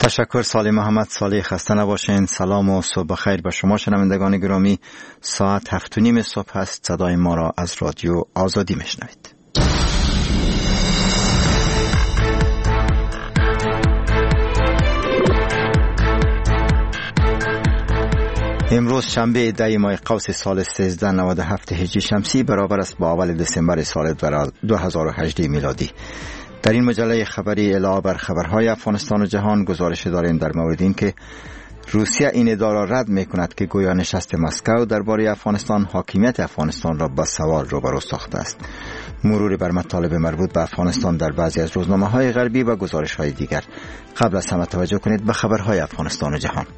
تشکر سالی محمد. سالی خسته نباشین. سلام و صبح خیر به شما شنوندگان گرامی. ساعت 7:30 صبح است. صدای ما را از رادیو آزادی میشنوید. امروز شنبه 10 ماه قوس سال 1397 هجری شمسی برابر است با اول دسامبر سال 2018 میلادی. در این مجله خبری علاوه بر خبرهای افغانستان و جهان گزارش داریم در مورد این که روسیه این ادعا را رد می‌کند که گویا نشست مسکو درباره افغانستان حاکمیت افغانستان را با سوال روبرو ساخته است. مرور بر مطالب مربوط به افغانستان در بعضی از روزنامه‌های غربی و گزارش‌های دیگر. قبل از همه توجه کنید به خبرهای افغانستان و جهان.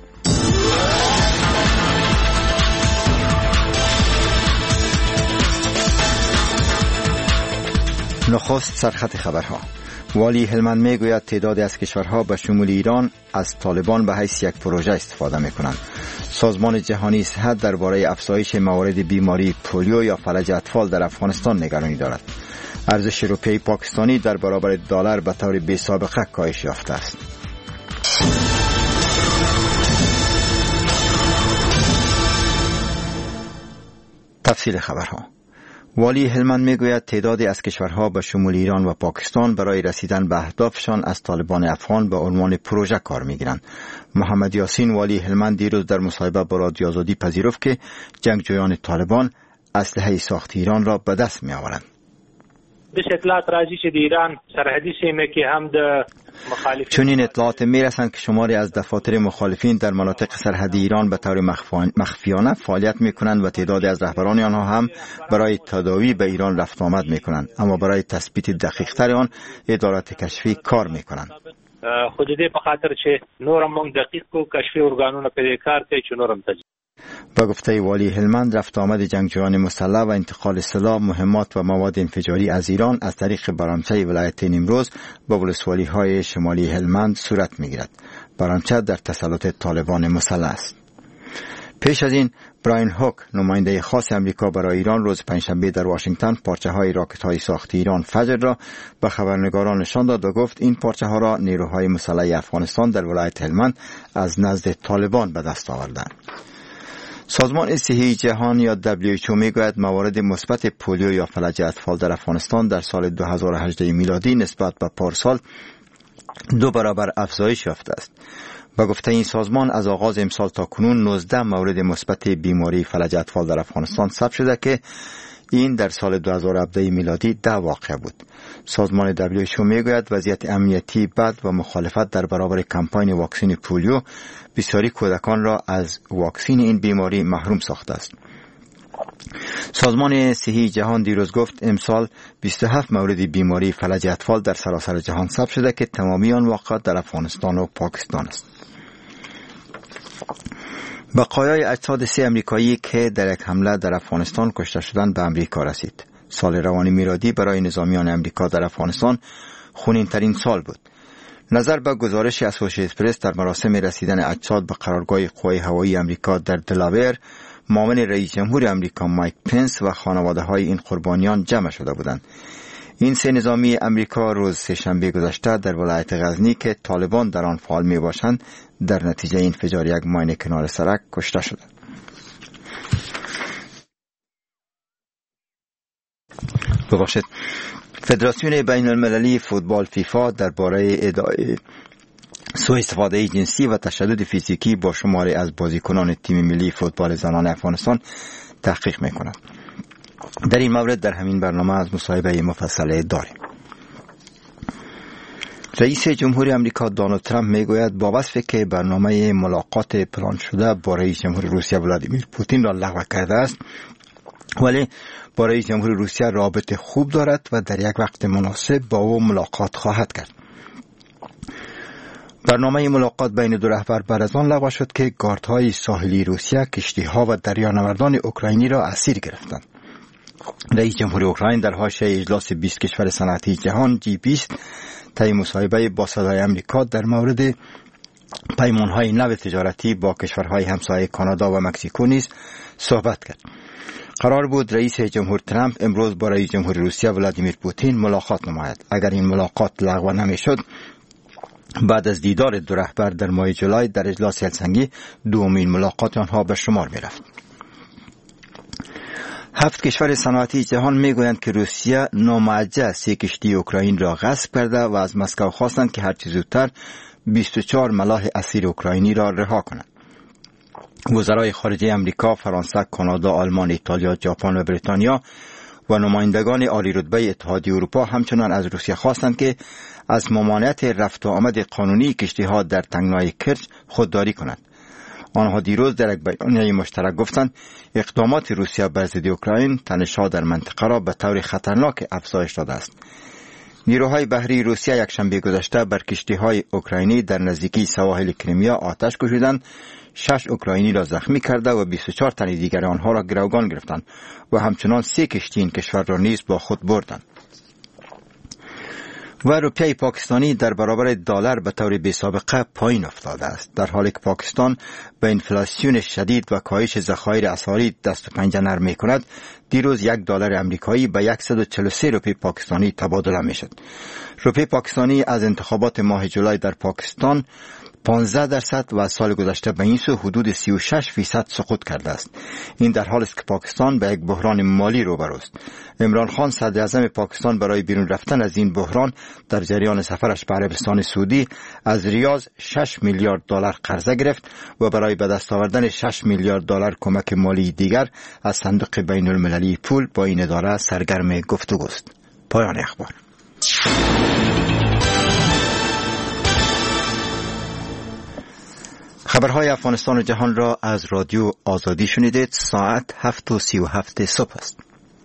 نخست سرخط خبرها. والی هلمند میگوید تعدادی از کشورها به شمول ایران از طالبان به حیث یک پروژه استفاده میکنند. سازمان جهانی صحت درباره افزایش موارد بیماری پولیو یا فلج اطفال در افغانستان نگرانی دارد. ارزش روپیه پاکستانی در برابر دلار به طور بی سابقه کاهش یافته است. تفصیل خبرها. والی هلمند میگوید تعدادی از کشورها به شمول ایران و پاکستان برای رسیدن به اهدافشان از طالبان افغان به عنوان پروژه کار میگیرند. محمد یاسین والی هلمند دیروز در مصاحبه با رادیو آزادی پذیرفت که جنگجویان طالبان اسلحه ساخت ایران را به دست می آورند. اطلاعات راځي چې د ایران سرحدي سیمه کې هم د مخالفین چنین اطلاعات میرسند که شماری از دفاتر مخالفین در مناطق سرحدی ایران به طور مخفیانه فعالیت میکنند و تعدادی از رهبران آنها هم برای تداوی به ایران رفت آمد میکنند، اما برای تثبیت دقیق تر آن ادارات کشفی کار میکنند. خود دې په خاطر چې نورم موږ دقیق کو کشفي ارګانونه په کار کوي چې نورم تجربه. با گفته والی هلمند رفت آمد جنگجویان مسلح و انتقال سلاح، مهمات و مواد انفجاری از ایران از طریق برامچه ولایت نیمروز به ولسوالی های شمالی هلمند صورت میگیرد. برامچه در تسلط طالبان مسلح است. پیش از این براین هوک نماینده خاص امریکا برای ایران روز پنجشنبه در واشنگتن پارچه های راکت های ساخت ایران فجر را به خبرنگاران نشان داد و گفت این پارچه ها را نیروهای مسلح افغانستان در ولایت هلمند از نزد طالبان به دست آوردند. سازمان صحی جهان یا WHO میگوید موارد مثبت پولیو یا فلج اطفال در افغانستان در سال 2018 میلادی نسبت به پارسال 2 برابر افزایش یافته است. با گفته این سازمان از آغاز امسال تا کنون 19 مورد مثبت بیماری فلج اطفال در افغانستان ثبت شده که این در سال 2017 میلادی 10 واقعه بود. سازمان WHO میگوید وضعیت امنیتی بد و مخالفت در برابر کمپاین واکسن پولیو بسیاری کودکان را از واکسن این بیماری محروم ساخته است. سازمان صحی جهان دیروز گفت امسال 27 مورد بیماری فلج اطفال در سراسر جهان ثبت شده که تمامی آن واقعات در افغانستان و پاکستان است. بقایای اجساد 3 امریکایی که در یک حمله در افغانستان کشته شدند به امریکا رسید. سال روان میلادی برای نظامیان امریکا در افغانستان خونین ترین سال بود. نظر به گزارش اسوسییتد پرس در مراسم رسیدن اجساد به قرارگاه قوای هوایی امریکا در دلاور، معاون رئیس جمهور امریکا مایک پنس و خانواده های این قربانیان جمع شده بودند. این 3 نظامی امریکا روز سه‌شنبه گذشته در ولایت غزنی که طالبان در آن فعال می باشند در نتیجه انفجار یک ماین کنار سرک کشته شدند. ببخشید. فدراسیون بین المللی فوتبال فیفا درباره ادعای سوء استفاده جنسی و تشدد فیزیکی با شماری از بازیکنان تیم ملی فوتبال زنان افغانستان تحقیق می‌کند. در این مورد در همین برنامه از مصاحبه مفصل داریم. رئیس جمهور امریکا دونالد ترامپ میگوید با وصفی که برنامه ملاقات پلان شده با رئیس جمهور روسیه ولادیمیر پوتین را لغو کرده است، ولی با رئیس جمهور روسیه رابطه خوب دارد و در یک وقت مناسب با او ملاقات خواهد کرد. برنامه ملاقات بین 2 رهبر بعد از آن لغو شد که گاردهای ساحلی روسیه کشتی‌ها و دریانوردان اوکراینی را اسیر گرفتند. رئیس جمهور اوکراین در حاشیه اجلاس 20 کشور صنعتی جهان G20 طی مصاحبه با صدای امریکا در مورد پیمان‌های نو تجارتی با کشورهای همسایه کانادا و مکزیکو نیز صحبت کرد. قرار بود رئیس جمهور ترامپ امروز با رئیس جمهور روسیه ولادیمیر پوتین ملاقات نماید. اگر این ملاقات لغو نمی‌شد، بعد از دیدار دو رهبر در ماه جولای در اجلاس هلسینکی دومین ملاقات آنها به شمار می رفت. 7 کشور صنعتی جهان میگویند که روسیه نامعجل 3 کشتی اوکراین را غصب کرده و از مسکو خواستند که هرچه زودتر 24 ملاح اسیر اوکراینی را رها کنند. وزرای خارجه امریکا، فرانسه، کانادا، آلمان، ایتالیا، ژاپن و بریتانیا و نمایندگان عالی رتبه اتحادیه اروپا همچنان از روسیه خواستند که از ممانعت رفت و آمد قانونی کشتی‌ها در تنگنای کرچ خودداری کنند. آنها دیروز در یک بیانیه مشترک گفتند اقدامات روسیه بر ضد اوکراین تنش‌ها در منطقه را به طور خطرناک افزایش داده است. نیروهای بحری روسیه یکشنبه گذشته بر کشتی‌های اوکراینی در نزدیکی سواحل کریمیا آتش کشیدند، 6 اوکراینی را زخمی کرده و 24 تن دیگر آنها را گروگان گرفتند و همچنان 3 کشتی این کشور را نیز با خود بردند. و روپیه پاکستانی در برابر دلار به طور بی‌سابقه پایین افتاده است، در حالی که پاکستان به انفلاسیون شدید و کاهش ذخایر اسعاری دست و پنجه نرم می‌کند. دیروز $1 امریکایی به 143 روپیه پاکستانی تبادله می‌شد. روپیه پاکستانی از انتخابات ماه جولای در پاکستان 15% و سال گذشته به این سو حدود 36% سقوط کرده است. این در حالی است که پاکستان به یک بحران مالی روبروست. عمران خان صدر اعظم پاکستان برای بیرون رفتن از این بحران در جریان سفرش به عربستان سعودی از ریاض $6 میلیارد قرضه گرفت و برای به دست آوردن $6 میلیارد کمک مالی دیگر از صندوق بین المللی پول با این اداره سرگرم گفتگوست. پایان اخبار. خبرهای افغانستان و جهان را از رادیو آزادی شنیدید. ساعت 7:37 صبح است.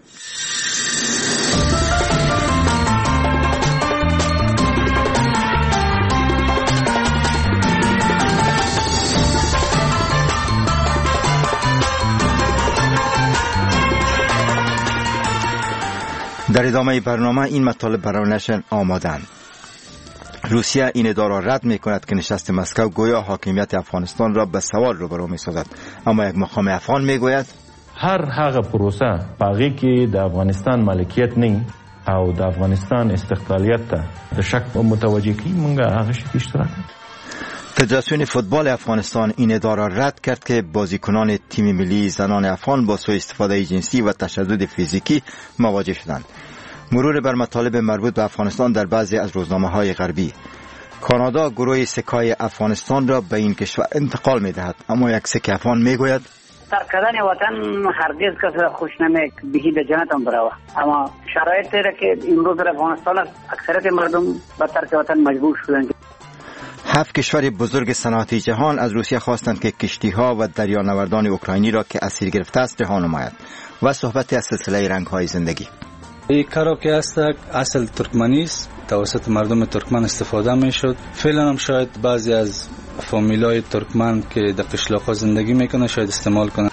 در ادامه برنامه این مطالب برای نشر آمادند. روسیه این ادعا را رد می کند که نشست مسکو گویا حاکمیت افغانستان را به سوال روبرو می سازد، اما یک مقام افغان می گوید هر هغه پروسه باقی که د افغانستان مالکیت نه او د افغانستان استقلالیت ته د شک متوجه کی مونږه هغه شی اشتراک. فدراسیون فوتبال افغانستان این ادعا را رد کرد که بازیکنان تیم ملی زنان افغان با سوء استفاده جنسی و تشدد فیزیکی مواجه شدند. مرور بر مطالب مربوط به افغانستان در بعضی از روزنامه‌های غربی. کانادا گروه سکای افغانستان را به این کشور انتقال می‌دهد، اما یک سکه افغان می‌گوید ترک کردن وطن هرگز کس خوش نمی‌کند، بهی به جنت هم برای اما شرایطی را که امروز در افغانستان اکثریت مردم به ترک وطن مجبور شدند. 7 کشور بزرگ صنعتی جهان از روسیه خواستند که کشتی‌ها و دریانوردان اوکراینی را که اسیر گرفته است رها نماید. و صحبت از سلسله رنگ‌های زندگی. این کارو که اصل ترکمنی است، توسط مردم ترکمن استفاده میشد. فعلا هم شاید بعضی از فامیلای ترکمن که در قشلاق‌ها زندگی میکنه شاید استعمال کنن.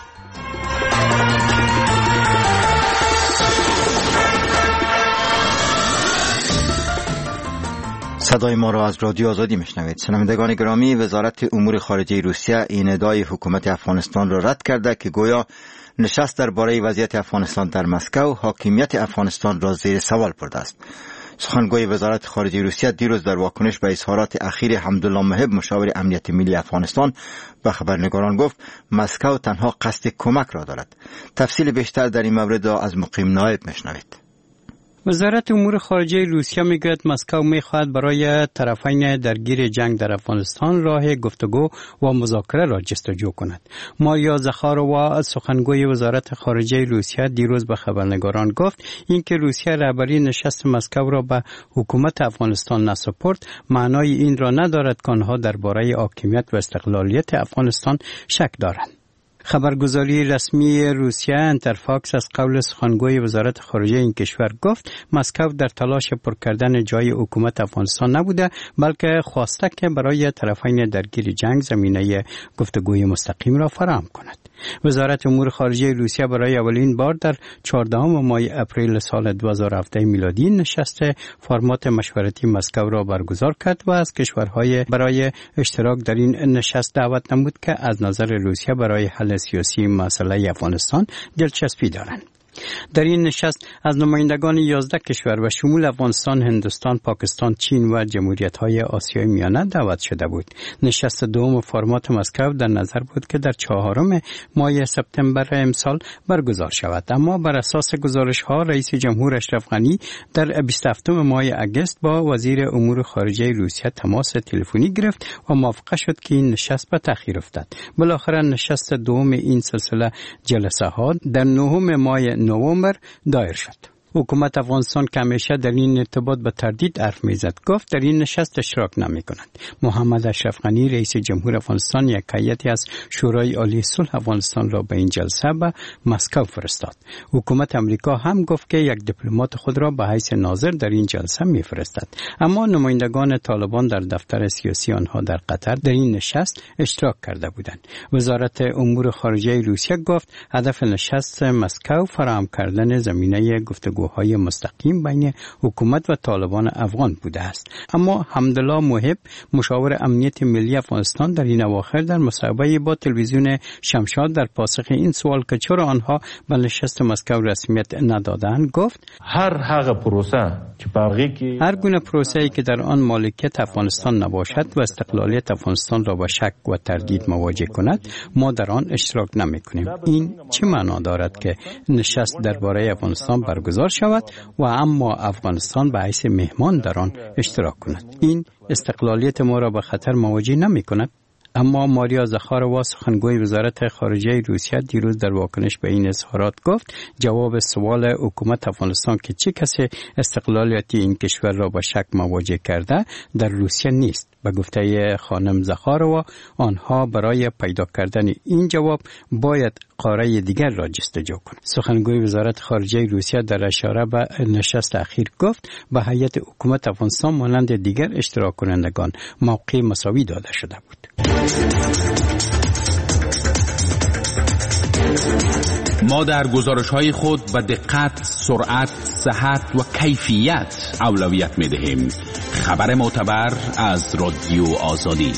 صدای ما را از رادیو آزادی میشنوید. شنوندگان گرامی، وزارت امور خارجه روسیه این ادعای حکومت افغانستان را رد کرده که گویا نشست درباره وضعیت افغانستان در مسکو حاکمیت افغانستان را زیر سوال برده است. سخنگوی وزارت خارجه روسیه دیروز در واکنش به اظهارات اخیر حمدالله محب مشاور امنیت ملی افغانستان به خبرنگاران گفت مسکو تنها قصد کمک را دارد. تفصیل بیشتر در این مورد از مقیم نایب میشنوید. وزارت امور خارجه روسیه میگوید مسکو میخواهد برای طرفین درگیر جنگ در افغانستان راه گفتگو و مذاکره را جستجو کند. ماریا زخاروا سخنگوی وزارت خارجه روسیه دیروز به خبرنگاران گفت اینکه روسیه رهبری نشست مسکو را به حکومت افغانستان نسپرد معنای این را ندارد که آنها درباره حاکمیت و استقلالیت افغانستان شک دارند. خبرگزاری رسمی روسیه انترفاکس از قول سخنگوی وزارت خارجه این کشور گفت مسکو در تلاش پر کردن جای حکومت افغانستان نبوده، بلکه خواسته که برای طرفین درگیر جنگ زمینه گفتگوی مستقیم را فراهم کند. وزارت امور خارجه روسیه برای اولین بار در 14 ماه اپریل سال 2017 میلادی نشست فرمات مشورتی مسکو را برگزار کرد و از کشورهای برای اشتراک در این نشست دعوت نمود که از نظر روسیه برای حل سیاسی مسئله افغانستان دلچسپی دارند. در این نشست از نمایندگان 11 کشور و شمول افغانستان، هندوستان، پاکستان، چین و جمهوریت‌های آسیای میانه دعوت شده بود. نشست دوم فرمات مسکو در نظر بود که در 4 ماه سپتامبر امسال برگزار شود، اما بر اساس گزارش‌ها رئیس جمهور اشرف غنی در 27 ماه اگست با وزیر امور خارجه روسیه تماس تلفنی گرفت و موافقه شد که این نشست به تأخیر افتد. بالاخره نشست دوم این سلسله جلسه ها در 9 ماه نوامبر دایر شد. حکومت افغانستان که همیشه در این ارتباط به تردید حرف میزد گفت در این نشست اشتراک نمی کند. محمد اشرف غنی رئیس جمهور افغانستان یک هیئتی از شورای عالی صلح افغانستان را به این جلسه به مسکو فرستاد. حکومت امریکا هم گفت که یک دیپلمات خود را به حیث ناظر در این جلسه میفرستد، اما نمایندگان طالبان در دفتر سیاسی آنها در قطر در این نشست اشتراک کرده بودند. وزارت امور خارجه روسیه گفت هدف نشست مسکو فراهم کردن زمینه گفتگو های مستقیم بین حکومت و طالبان افغان بوده است. اما حمدالله محب مشاور امنیت ملی افغانستان در این اواخر در مصاحبه با تلویزیون شمشاد در پاسخ این سوال که چرا آنها به نشست مسکو رسمیت ندادند گفت هر گونه پروسه‌ای که در آن مالکیت افغانستان نباشد و استقلالیت افغانستان را با شک و تردید مواجه کند ما در آن اشتراک نمی‌کنیم. این چه معنا دارد که نشست درباره افغانستان برگزار شود و اما افغانستان به حیث مهمان در آن اشتراک کند؟ این استقلالیت ما را به خطر مواجه نمی کند؟ اما ماریا زخاروا سخنگوی وزارت خارجه روسیه دیروز در واکنش به این اظهارات گفت جواب سوال حکومت افغانستان که چه کسی استقلالیت این کشور را با شک مواجه کرده در روسیه نیست. به گفته خانم زخاروا آنها برای پیدا کردن این جواب باید قاره دیگر را جستجو کنند. سخنگوی وزارت خارجه روسیه در اشاره به نشست اخیر گفت به هیئت حکومت افغانستان مانند دیگر اشتراک کنندگان موقع مساوی داده شده بود. ما در گزارش‌های خود به دقت، سرعت، صحت و کیفیت اولویت می‌دهیم. خبر معتبر از رادیو آزادی.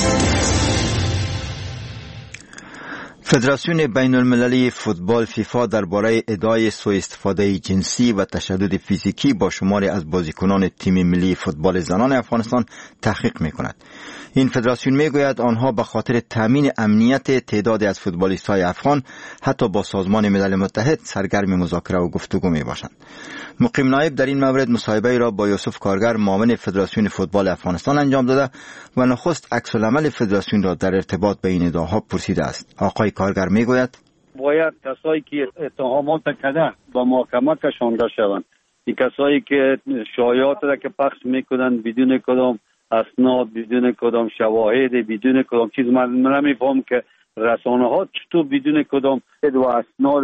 فدراسیون بین المللی فوتبال فیفا درباره ادعای سوء استفاده جنسی و تشدد فیزیکی با شماری از بازیکنان تیم ملی فوتبال زنان افغانستان تحقیق می‌کند. این فدراسیون میگوید آنها به خاطر تامین امنیت تعدادی از فوتبالیست‌های افغان حتی با سازمان ملل متحد سرگرم مذاکره و گفتگو میباشند. مقیم نایب در این مورد مصاحبه را با یوسف کارگر معاون فدراسیون فوتبال افغانستان انجام داده و نخست عکس العمل فدراسیون را در ارتباط به این ادعاها پرسیده است. آقای کارگر میگوید باید کسایی که اتهامات کرده با محکمه کشانده شوند. این کسایی که شایعات را که پخش میکنند بدون کدام اسناد، بدون کدام شواهد، بدون کدام چیز، من نمیفهم که رسانه ها چطور بدون کدام و اسناد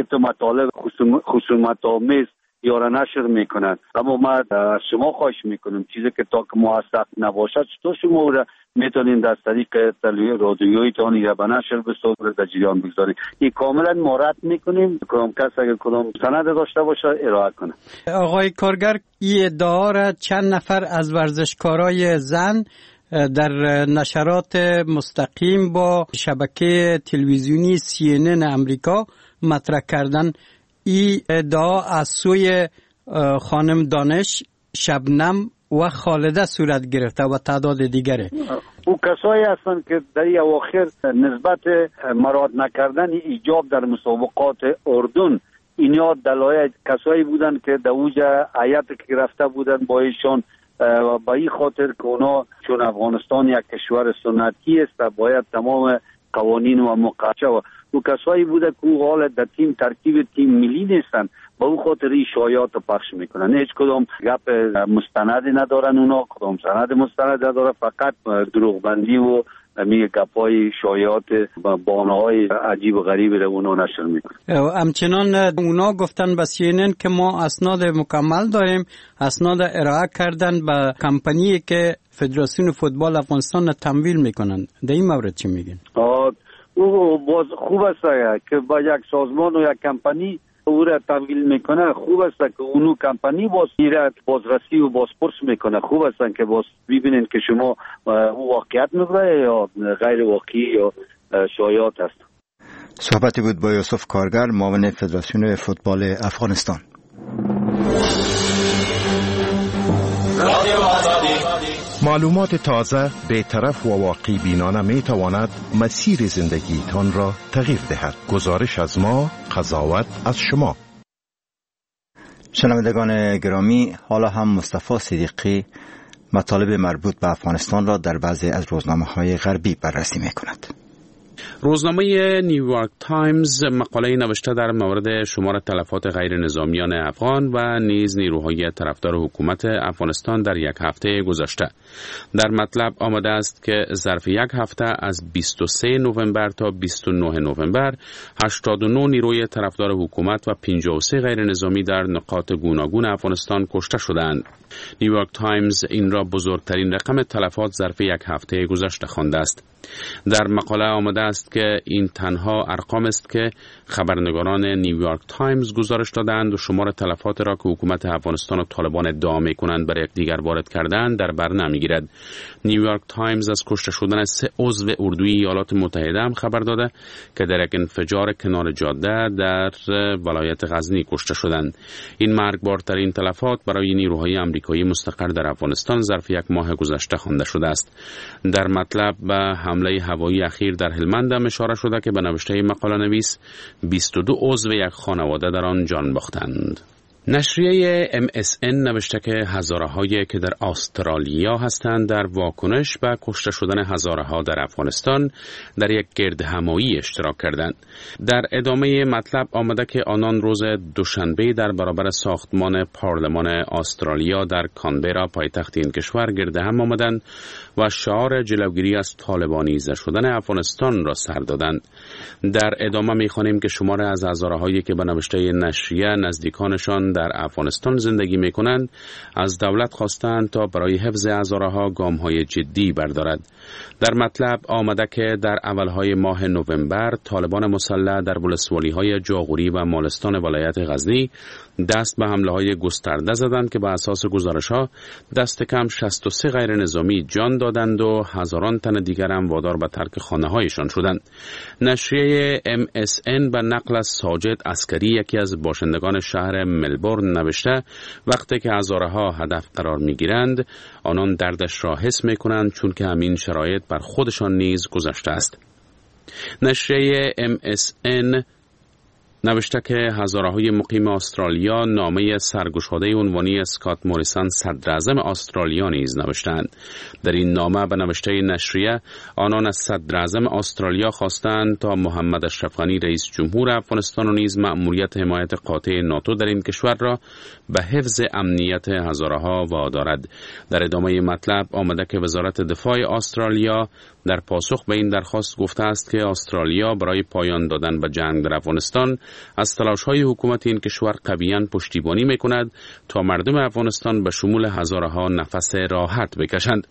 مطالب خصومت آمیز یا را نشر میکنند. اما ما از شما خواهش میکنم چیزی که تا که موثق نباشد چطور شما را میتونین از طریق رادیویی تان یا به نشر بسازید در جریان بگذارید. این کاملا ما رد میکنیم. کدام کس اگر کدام سند داشته باشه ارائه کنه. آقای کارگر این ادعا را چند نفر از ورزشکارای زن در نشرات مستقیم با شبکه تلویزیونی CNN امریکا مطرح کردن. این ادعا از سوی خانم دانش، شبنم و خالده صورت گرفته و تعداد دیگره. او کسایی هستند که در این اواخر نسبت مراعات نکردن ایجاب در مسابقات اردن، اینا دلایل کسایی بودند که در اوجه هیئت که رفته بودند با ایشان و با این خاطر که اونا چون افغانستان یک کشور سنتی است باید تمام قوانین و مقررات و او کسایی بوده که او حال در تیم ترکیب تیم ملی نیستن، با او خاطر این شایعات رو پخش میکنن. هیچ کدام گپ مستندی ندارن، اونا کدام سند مستند نداره، فقط دروغبندی و میگه گپای شایعات بانه‌های عجیب و غریب رو اونا نشر میکنن. همچنان اونا گفتن به CNN که ما اسناد مکمل داریم، اسناد ارائه کردن به کمپانی که فدراسیون فوتبال افغانستان تمویل میکنن. در این مورد چی میگین؟ او باز خوب است که با یک سازمان و یک کمپانی او را تمویل میکنه. خوب است که اونو کمپانی بازرسی و بازپرس میکنه. خوب است که باز ببینین که شما واقعیت میگه یا غیر واقعی یا شایعات است. صحبتی بود با یوسف کارگر، معاون فدراسیون فوتبال افغانستان. معلومات تازه، بی‌طرف و واقعی بینانه می تواند مسیر زندگیتان را تغییر دهد. گزارش از ما، قضاوت از شما. شنوندگان گرامی، حالا هم مصطفی صدیقی مطالب مربوط به افغانستان را در بعضی از روزنامه‌های غربی بررسی می‌کند. روزنامه نیویورک تایمز مقاله نوشته در مورد شمار تلفات غیر نظامیان افغان و نیز نیروهای طرفدار حکومت افغانستان در یک هفته گذشته. در مطلب آمده است که ظرف یک هفته از 23 نوامبر تا 29 نوامبر 89 نیروی طرفدار حکومت و 53 غیر نظامی در نقاط گوناگون افغانستان کشته شدند. نیویورک تایمز این را بزرگترین رقم تلفات ظرف یک هفته گذشته خوانده است. در مقاله آمده است که این تنها ارقام است که خبرنگاران نیویورک تایمز گزارش دادند و شمار تلفات را که حکومت افغانستان و طالبان ادعا می‌کنند بر یکدیگر وارد کردند در بر نمی‌گیرد. نیویورک تایمز از کشته شدن 3 عضو اردوی ایالات متحده هم خبر داده که در یک انفجار کنار جاده در ولایت غزنی کشته شدند. این مرگبارترین تلفات برای نیروهای آمریکایی مستقر در افغانستان ظرف یک ماه گذشته خوانده شده است. در مطلب به حمله هوایی اخیر در هلمند هم اشاره شده که به نوشته مقاله نویس 22 عضو یک خانواده در آن جان باختند. نشریه MSN نوشته که هزارهایی که در استرالیا هستند در واکنش به کشته شدن هزارها در افغانستان در یک گردهمایی اشتراک کردند. در ادامه مطلب آمده که آنان روز دوشنبه در برابر ساختمان پارلمان استرالیا در کانبرا پایتخت این کشور گردهم آمدند و شعار جلوگیری از طالبانیزه شدن افغانستان را سر دادند. در ادامه می‌خوانیم که شمار از هزارهایی که به نوشته نشریه نزدیکانشان در افغانستان زندگی می‌کنند از دولت خواستند تا برای حفظ هزارها گام‌های جدی بردارد. در مطلب آمده که در اولهای ماه نوامبر طالبان مسلح در ولسوالی‌های جاغوری و مالستان ولایت غزنی دست به حمله‌های گسترده زدند که به اساس گزارش‌ها دست کم 63 غیر نظامی جان دادند و هزاران تن دیگر هم وادار به ترک خانه‌هایشان شدند. نشریه MSN به نقل از ساجد عسکری یکی از باشندگان شهر ملبورن نوشته وقتی که هزارها هدف قرار می‌گیرند آنان دردش را حس می‌کنند چون که همین شرایط بر خودشان نیز گذشته است. نشریه MSN نوشته که هزارهایی مقیم استرالیا نامه سرگشاده عنوانی اسکات موریسون صدر اعظم استرالیا نیز نوشتند. در این نامه به نوشته نشریه آنان از صدر اعظم استرالیا خواستند تا محمد اشرف غنی رئیس جمهور افغانستان و نیز مأموریت حمایت قاطع ناتو در این کشور را به حفظ امنیت هزارها وادارد. در ادامه مطلب آمده که وزارت دفاع استرالیا در پاسخ به این درخواست گفته است که استرالیا برای پایان دادن به جنگ در افغانستان از تلاش‌های حکومت این کشور قویاً پشتیبانی می‌کند تا مردم افغانستان به شمول هزارها نفس راحت بکشند.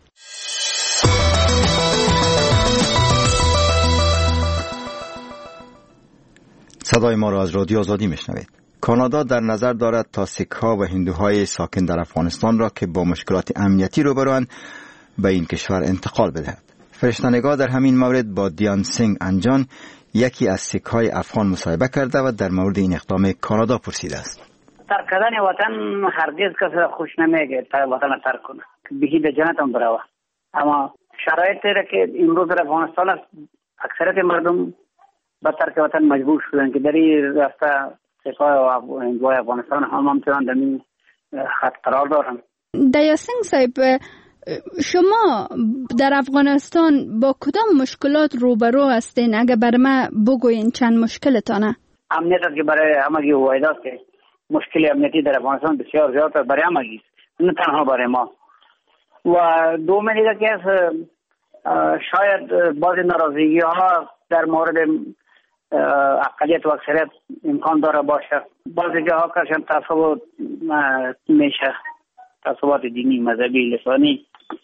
صدای ما را از رادیو آزادی میشنوید. کانادا در نظر دارد تا سیک‌ها و هندوهای ساکن در افغانستان را که با مشکلات امنیتی روبروند به این کشور انتقال بدهد. فرشته‌نگار در همین مورد با دیان سینگ انجان یکی از سیک‌های افغان مصاحبه کرده و در مورد این اقدام کانادا پرسیده است. ترک کردن وطن هرگز کسی خوش نمیگه تا وطن ترک کنه، بهی به جنت هم بروه. اما شرایطی را که امروز در افغانستان است اکثریت مردم به ترک وطن مجبور شدن که در این راسته سیک‌های و هندوهای افغانستان هم همچنان در این خط قرار دارن. دیان سینگ صاحب، شما در افغانستان با کدام مشکلات روبرو هستین؟ اگر بر ما بگوین چند مشکلتانه؟ امنیت است که برای همگی واحد است که مشکل امنیتی در افغانستان بسیار زیاد است برای همگی است، نه تنها برای ما. و دوم دیگر که شاید بعضی ناراضگی ها در مورد اقلیت و اکثریت امکان داره باشه. بعضی جاها کشم تعصب میشه، تعصبات دینی، مذهبی، لسانی،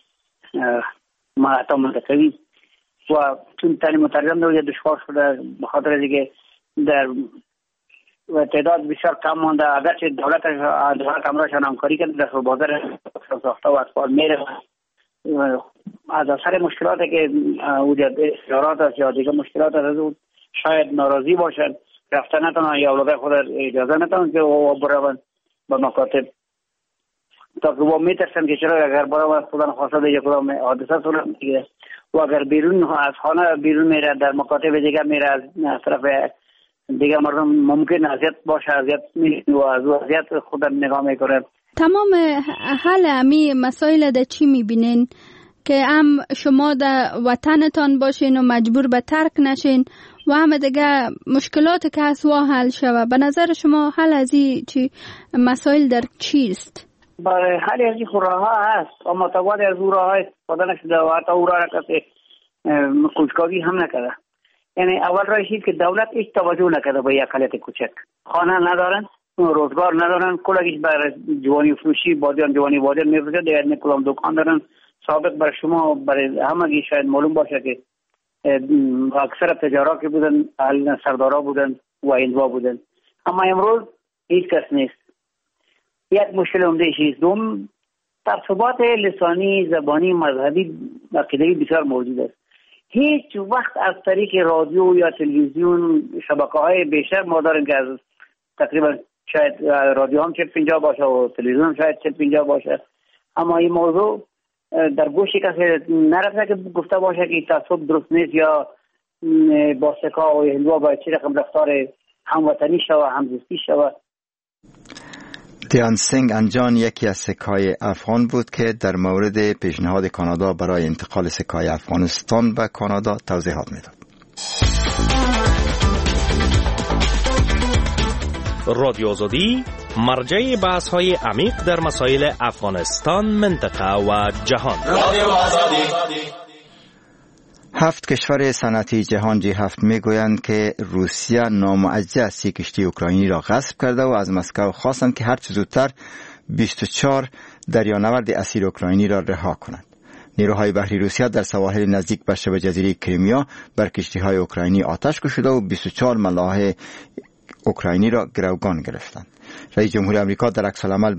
حتی منطقوی و چون تعلیم و تربیت در دشوار شده به خاطر اینکه در تعداد بسیار کم مانده. اگرچه دولت همراهشان همکاری کرده در بازار ساخته و اطفال میره از اثر مشکلاتی که وجود استعارات است یا دیگه مشکلات از شاید ناراضی باشند، رفتن نتونن یا اولاد خود اجازه نتونن که برون به مکاتب، تا که با میترسن که چرا اگر برون خودن خواسته دیگه کدام حادثه صورت میگیره و اگر بیرون از خانه بیرون میره در مکاتب دیگه میره از طرف دیگه مردم ممکن اذیت باشه، اذیت میشه و از اذیت خودن نگاه میکنه. تمام حل امی مسائل در چی میبینین که هم شما در وطنتان باشین و مجبور به ترک نشین و هم دیگه مشکلات که هست و حل شوه؟ به نظر شما حل از این چی مسائل در چیست؟ برای حل از این راه ها هست، اما تباد از او راه های خدا نشده و حتی او راه را کسی کنجکاوی هم نکرده. یعنی اول راهی که دولت هیچ توجه نکرده به یک حالت کوچک، خانه ندارن، روزگار ندارن، کلگیش بر جوانی فروشی بادیان میفروشه، دیگر کلام دکان دارن. سابق بر شما برای همگی شاید معلوم باشه که اکثر تجارا که بودن سردارا بودن و ایندوا بودن، اما امروز هیچ کس نیست. یک مشکل عمده چیز دوم تعصبات لسانی، زبانی، مذهبی، عقیده‌ای بسیار موجود است. هیچ وقت از طریق رادیو یا تلویزیون شبکه‌های بیشتر ما داریم که از تقریبا شاید رادیو هم 40-50 باشه و تلویزیون هم شاید 40-50 باشه، اما این موضوع در گوشی کسی نرفته که گفته باشه که تعصب درست نیست یا با سکا و هندوا باید چی رقم رفتار هموطنی شوه، همزیستی شوه. دیان سنگ انجان یکی از سکای افغان بود که در مورد پیشنهاد کانادا برای انتقال سکای افغانستان به کانادا توضیحات میداد. رادیو آزادی مرجع بحث‌های عمیق در مسائل افغانستان، منطقه و جهان. رادیو آزادی. 7 کشور صنعتی جهان G7 میگویند که روسیه نامعجز 30 کشتی اوکراینی را غصب کرده و از مسکو خواستند که هر چه زودتر 24 دریانورد اسیر اوکراینی را رها کنند. نیروهای بحری روسیه در سواحل نزدیک به شبه جزیره کرایمیا بر کشتی‌های اوکراینی آتش کشیده و 24 ملاح اوکراینی را گروگان گرفتند. رئیس جمهوری آمریکا در عکس العمل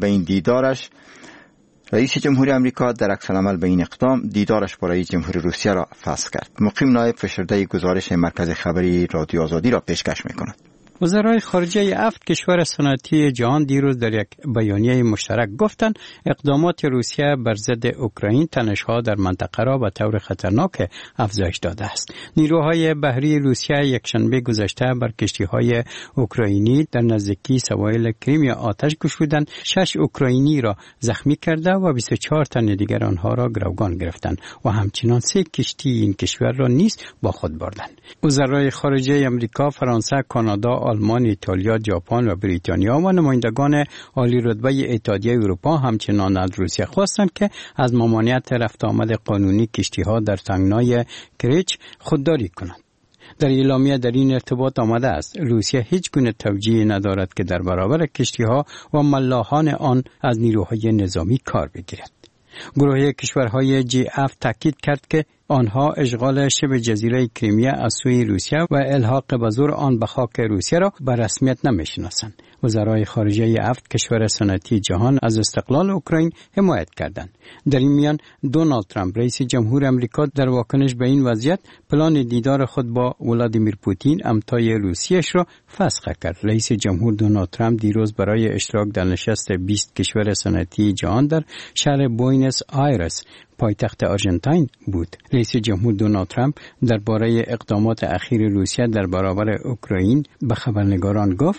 به این اقدام دیدارش با رئیس جمهوری روسیه را فسخ کرد. مقیم نایب فشرده گزارش مرکز خبری رادیو آزادی را پیشکش می‌کند. وزرای خارجه 7 کشور صنعتی جهان دیروز در یک بیانیه مشترک گفتند اقدامات روسیه بر ضد اوکراین تنش‌ها در منطقه را به طور خطرناک افزایش داده است. نیروهای بحری روسیه یکشنبه گذشته بر کشتی‌های اوکراینی در نزدیکی سواحل کریمیا آتش گشودند، 6 اوکراینی را زخمی کرده و 24 تن دیگر آنها را گروگان گرفتند و همچنین 3 کشتی این کشور را نیز با خود بردند. وزرای خارجه آمریکا، فرانسه، کانادا، آلمان، ایتالیا، ژاپن و بریتانیا و نمایندگان عالی رتبه اتحادیه اروپا همچنان از روسیه خواستند که از ممانعت رفت آمد قانونی کشتی‌ها در تنگنای کریچ خودداری کنند. در اعلامیه در این ارتباط آمده است روسیه هیچ گونه توجیه ندارد که در برابر کشتی‌ها و ملاحان آن از نیروهای نظامی کار بگیرد. گروه کشورهای G7 تاکید کرد که آنها اشغال شبه جزیره کریمیا از سوی روسیه و الحاق به زور آن به خاک روسیه را به رسمیت نمی‌شناسند. وزرای خارجه 7 کشور صنعتی جهان از استقلال اوکراین حمایت کردند. در این میان دونالد ترامپ رئیس جمهور آمریکا در واکنش به این وضعیت پلان دیدار خود با ولادیمیر پوتین همتای روسیه‌اش را فسخ کرد. رئیس جمهور دونالد ترامپ دیروز برای اشتراک در نشست 20 کشور صنعتی جهان در شهر بوینس آیرس پایتخت آرژانتین بود. رئیس جمهور دونالد ترامپ درباره اقدامات اخیر روسیه در برابر اوکراین به خبرنگاران گفت: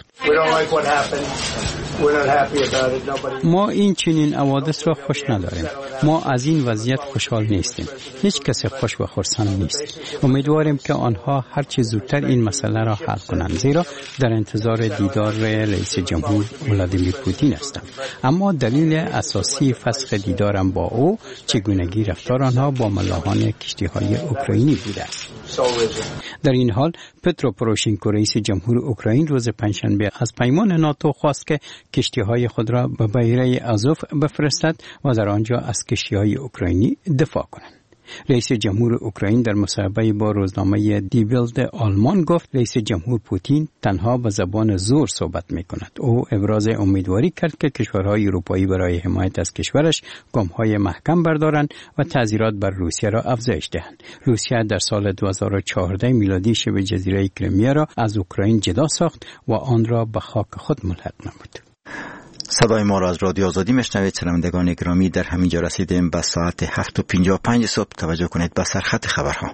ما این چنین حوادث را خوش نداریم. ما از این وضعیت خوشحال نیستیم. هیچ کس خوش و خرسند نیست. امیدواریم که آنها هر چه زودتر این مسئله را حل کنند، زیرا در انتظار دیدار رئیس جمهور ولادیمیر پوتین هستم. اما دلیل اساسی فسخ دیدارم با او چگونگی رفتار آنها با ملاحان کشتی‌های اوکراینی بوده است. در این حال پترو پوروشنکو رئیس جمهور اوکراین روز پنجشنبه از پیمان ناتو خواست که کشتی‌های خود را به بحیره آزوف بفرستد و در آنجا از کشتی‌های اوکراینی دفاع کنند. رئیس جمهور اوکراین در مصاحبه با روزنامه دی ولد آلمان گفت رئیس جمهور پوتین تنها به زبان زور صحبت می‌کند. او ابراز امیدواری کرد که کشورهای اروپایی برای حمایت از کشورش گام‌های محکم بردارند و تعزیرات بر روسیه را افزایش دهند. روسیه در سال 2014 میلادی شبه جزیره کریمیا را از اوکراین جدا ساخت و آن را به خاک خود ملحق نمود. صدای ما را از رادیو آزادی میشنوید. شنوندگان گرامی، در همینجا رسیدیم به ساعت 7:55 صبح. توجه کنید به سرخط خبرها.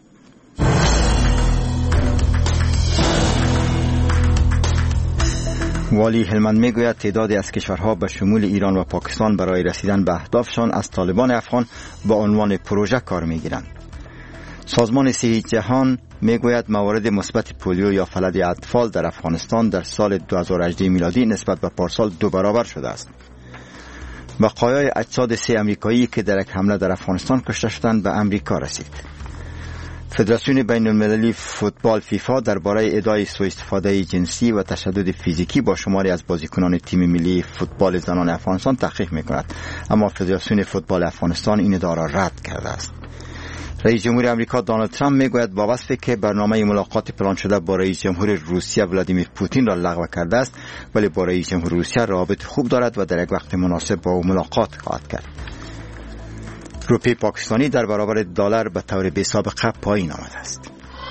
والی هلمند میگوید تعدادی از کشورها به شمول ایران و پاکستان برای رسیدن به اهدافشان از طالبان افغان با عنوان پروژه کار میگیرند. سازمان صحت جهان میگوید موارد مثبت پولیو یا فلج اطفال در افغانستان در سال 2018 میلادی نسبت به پارسال 2 برابر شده است. بقایای اجساد 3 امریکایی که در یک حمله در افغانستان کشته شدند به امریکا رسید. فدراسیون بین المللی فوتبال فیفا درباره ادعای سوء استفاده جنسی و تشدد فیزیکی با شماری از بازیکنان تیم ملی فوتبال زنان افغانستان تحقیق میکند، اما فدراسیون فوتبال افغانستان این ادعا را رد کرده است. رئیس جمهور آمریکا دونالد ترامپ میگوید با وصفی که برنامه ملاقات پلان شده با رئیس جمهور روسیه ولادیمیر پوتین را لغو کرده است، ولی با رئیس جمهور روسیه روابط خوب دارد و در یک وقت مناسب با او ملاقات خواهد کرد. روپیه پاکستانی در برابر دلار به طور بی‌سابقه پایین آمده است.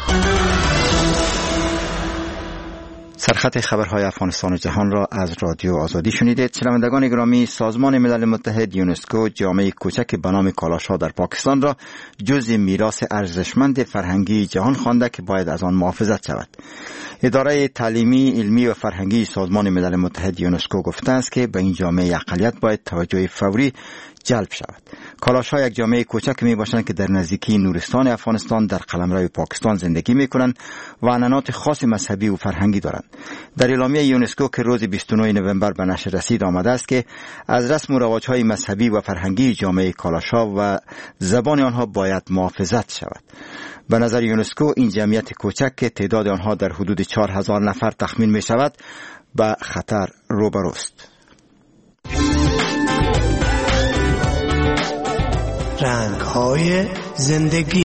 سرخط خبرهای افغانستان و جهان را از رادیو آزادی شنیدید. شنوندگان گرامی، سازمان ملل متحد یونسکو جامعه کوچک به نام کالاشا در پاکستان را جزء میراث ارزشمند فرهنگی جهان خوانده که باید از آن محافظت شود. اداره تعلیمی، علمی و فرهنگی سازمان ملل متحد یونسکو گفته است که به این جامعه اقلیت باید توجه فوری جلب شود. کالاشا یک جامعه کوچک می باشند که در نزدیکی نورستان افغانستان در قلمرو پاکستان زندگی می کنند و عنعنات خاص مذهبی و فرهنگی دارند. در اعلامیه یونسکو که روز 29 نوامبر به نشر رسید آمده است که از رسم و رواج‌های مذهبی و فرهنگی جامعه کالاشا و زبان آنها باید محافظت شود. به نظر یونسکو این جمعیت کوچک که تعداد آنها در حدود 4000 نفر تخمین می شود به خطر روبروست. رنگ‌های زندگی